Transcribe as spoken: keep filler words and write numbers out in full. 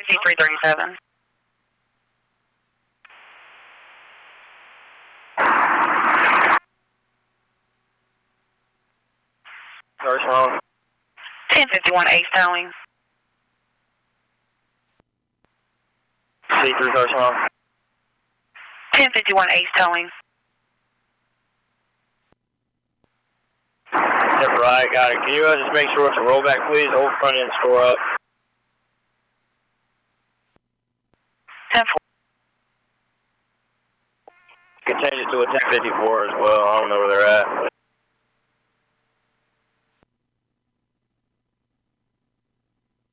C three thirty-seven. First home. ten fifty-one Ace towing. C three first home. ten fifty-one Ace towing. Step right, got it. Can you uh, just make sure it's a rollback, please? Hold front end score up. ten four. You can change it to a ten fifty-four as well. I don't know where they're at.